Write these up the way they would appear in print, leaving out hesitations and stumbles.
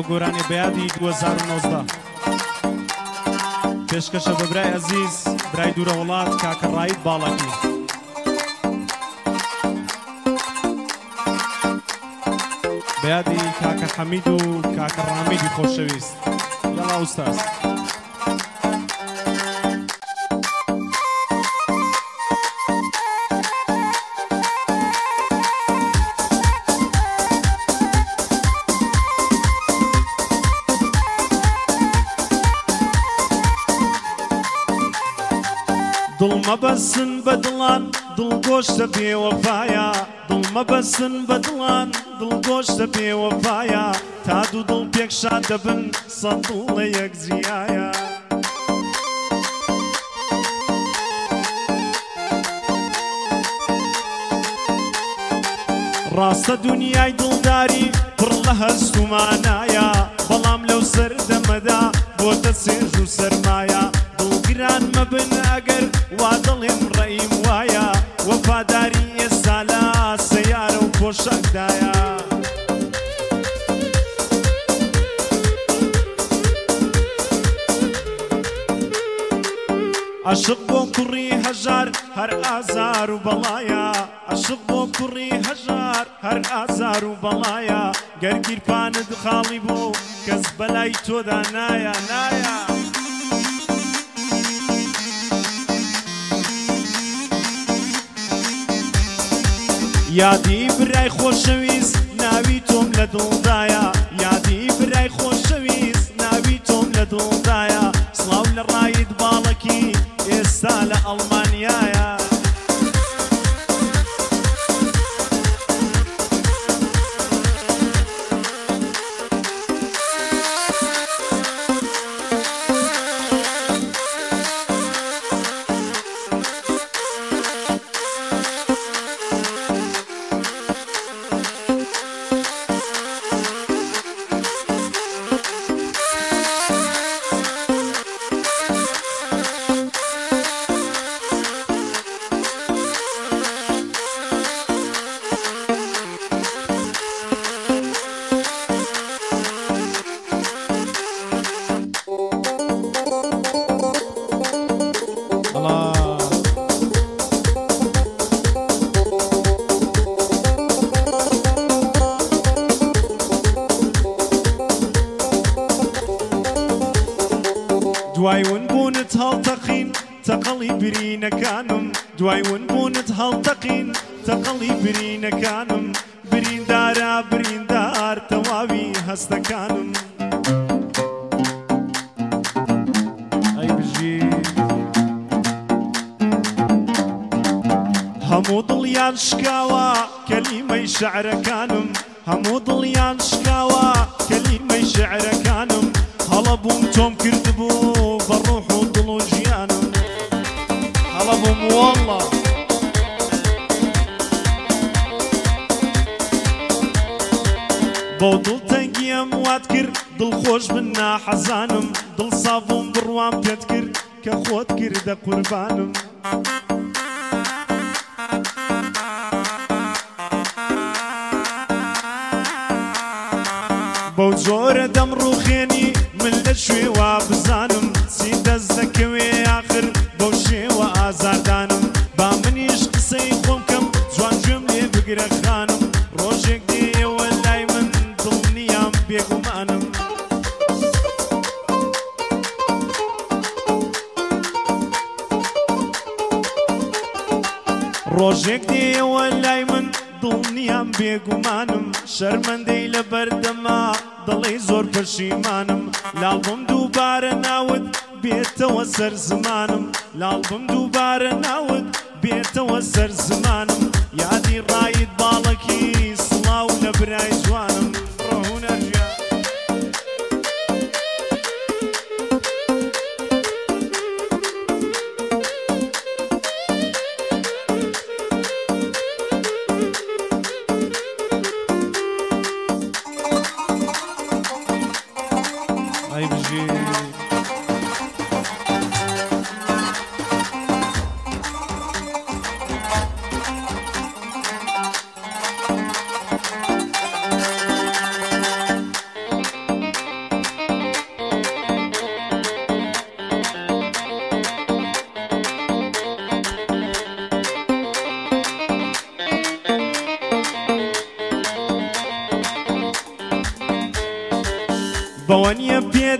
گۆرانی بەیادی 2019 پێشکەشە بە برای ئەزیز برای دوورە وڵات کاکە ڕاید باڵەکی بەیادی کاکە حەمید و کاکە ڕامیدی خۆشەویست یاڵا ئوستاز دڵ مەبەسن بە دڵان دڵگۆشتە بێوەفایە دڵ مەبەسن بە دڵان دڵگۆشتە بێوەفایە تا دوو دڵ پێکشان دەبن سەد دڵ لە یەک جیایە ڕاستە دونیای دڵداری پڕ لە هەست و مانایە بەڵام لەو سەردەمەدا بۆتە سێژ و سەرمایە دڵگران مەبن ئەگەر وا دڵێم ڕێیم وایە وەفاداری ئێستا لە سەیارە و پۆشەکدایە عاشق بۆ کوڕی هەژار هەر ئازار و بەڵایە عاشق بۆ کوڕی هەژار هەر ئازار و بەڵایە گەرگیرپانت خاڵی بوو کەس بەلای تۆدا نایە نایە یادی برای خۆشەویست ناوی تۆم لە دڵدایە یادی برای خۆشەویست ناوی تۆم لە دڵدایە سڵاو لە ڕاید باڵەکی ئێستا لە ئەڵمانیایە دوای ون بوونت هەڵتەقین تەقەڵی برینەکانم دوای ون بوونت هەڵتەقین تەقەڵی برینەکانم بریندارە بریندار تەواوی هەستەکانم ئەی بژی هەموو دڵیان شکاوە کەلیمەی شەعرەکانم هەموو دڵیان شکاوە کەلیمەی شەعرەکانم هەڵە بووم تۆم کردبوو بە ڕوح و دڵ و ژیانم هەڵە بووم وەڵڵا بۆ دڵتەنگیم وات کرد دڵخۆش بن ناحەزانم دڵ ساڤم بڕوام پێت کرد کە خۆت کردە قوربانم بەو جۆرە دەم ڕووخێنی من لە شوێوە بزانم چی دەست دەکەوێ ئاخر بەو شێوە ئازاردانم با منیش قسەی خۆم کەم جوان گوێم لێ بگرە خانم ڕۆژێک دێوە لای من دڵنیام بێگومانم ڕۆژێک دێوە لای من دڵنیام بێگومانم شەرمەندەی لە بەردەما دڵی زۆر پەشیمانم لاڵبم دووبارە ناوت بێتەوە سەر زمانم لاڵبم دووبارە ناوت بێتەوە سەر زمانم یادی ڕاید باڵەکی سڵاو لە برای جوانم ڕۆهونەرژیان ئەی بژی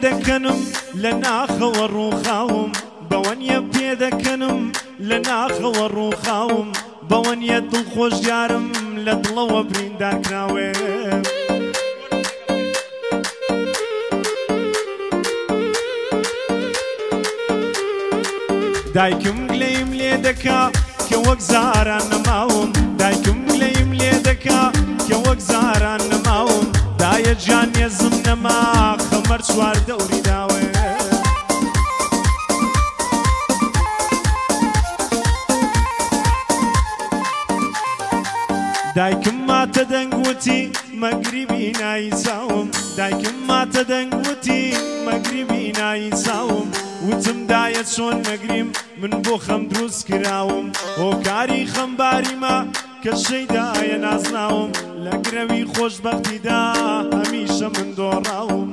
پێدەکەنم لە ناخەوە ڕووخاوم بەوەنیە پێدەکەنم لە ناخەوە ڕووخاوم بەوەنیە دڵخۆش یارم لە دڵەوە بریندارکراوێ دایکم گلەیم لێ دەکا کە وەک زاران نەماوم دایکم گلەیم لێ دەکا کە وەک زاران نەماوم دایە گیان نێزم نەما خەمەر چوار دەوری داوێ دایکم ماتە دەنگوتی مەگریبی نایی چاوم دایکم ماتە دەنگوتی مەگریبی نایی چاوم وتم دایە چۆن نەگریم من بۆ خەم دروست کراوم هۆکاری خەمباریمە کە شەیدایە نازناوم لە گرەوی خۆشبەختیدا هەمیشە من دۆڕاوم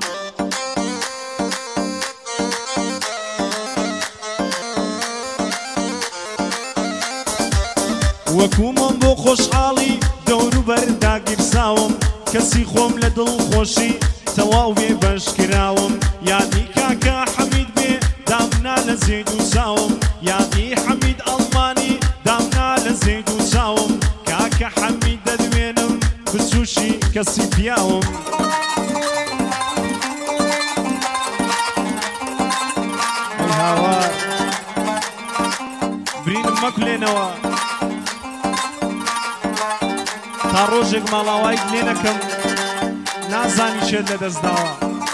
وەکو مۆم بۆ خۆشحاڵی دەوروبەر داگیرساوم کەسی خۆم لە دڵخۆشی تەواو بێ بەشکراوم یادی کاکە حەمید بێ دامنا لە زێد و چاوم یادی حەمید ئەڵمانی دامنا لە زێد و چاوم کاکە حەمید دەدوێنم بچوشی کەسی پیاوم هاوار برینم مەکولێنەوە تا ڕۆژێک ماڵاوای لێ نەکەم نازانی چێت لە دەستداوە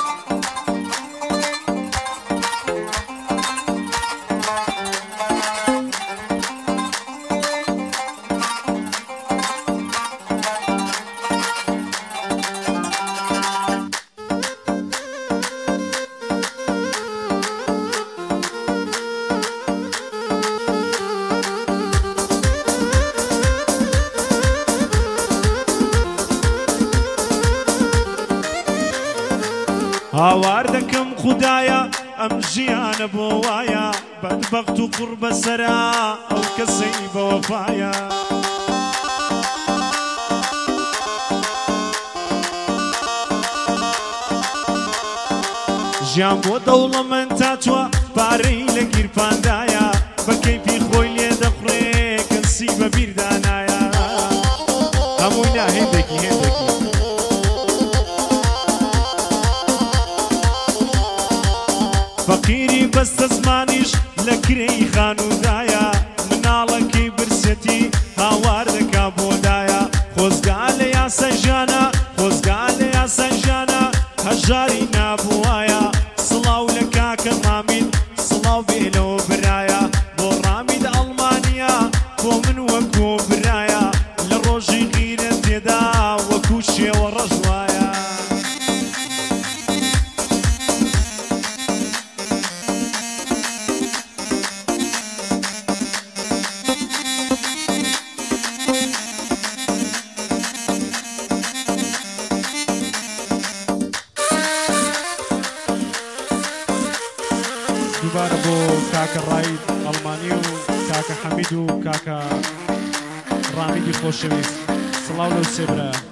هاوار دەکەم خودایە ئەم ژیانە بۆ وایە بەدبەخت و قوڕ بەسەرا ئەو کەسەی بەوەفایە ژیان بۆ دەوڵەمەند تاتوە پارەی لە گیرپاندایە بە کەیفی خۆی لێ دەخڕێ کەسی بەبیردانایە هەمووی نا هێندێکی هێندێکی فەقیری بەستە زمانیش لە کرێی خانوودایە مناڵەکەی برسەتی هاوار دەکا بۆدایە خۆزگا لە یاسە ژیانە خۆزگا لە یاسە ژیانە هەژاری نابووایە سڵاو لە کاکە مامید سڵاو بێ لەوە برایە بۆ ڕامید ئەڵمانیا بۆ من وەکۆ برایە لە ڕۆژی غیرە تێدا وەکو شێوە ڕەژوایە دووبارە بۆ کاکە ڕاید ئەڵمانی و کاکە حەمید و کاکە ڕامیدی خۆشەویست سڵاو لەو سێ برایە